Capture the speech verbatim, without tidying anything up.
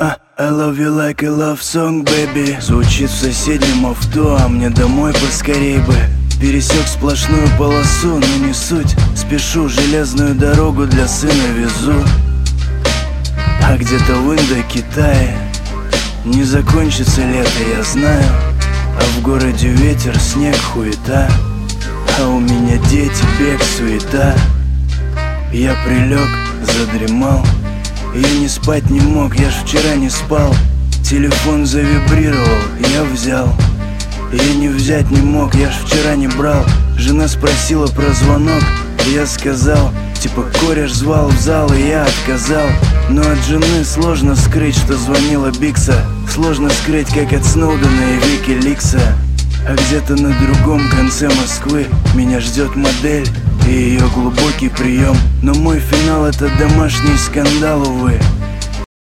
А, I love you like a love song, baby. Звучит в соседнем авто, а мне домой поскорей бы. Пересек сплошную полосу, но не суть. Спешу, железную дорогу для сына везу. А где-то в Индокитае не закончится лето, я знаю. А в городе ветер, снег, хуета. А у меня дети, бег, суета. Я прилег, задремал. Я не спать не мог, я ж вчера не спал. Телефон завибрировал, я взял. Я не взять не мог, я ж вчера не брал. Жена спросила про звонок, я сказал, типа кореш звал в зал, и я отказал. Но от жены сложно скрыть, что звонила Бикса. Сложно скрыть, как от Сноудена и Викиликса. А где-то на другом конце Москвы меня ждет модель и ее глубокий прием. Но мой финал — это домашний скандал, увы.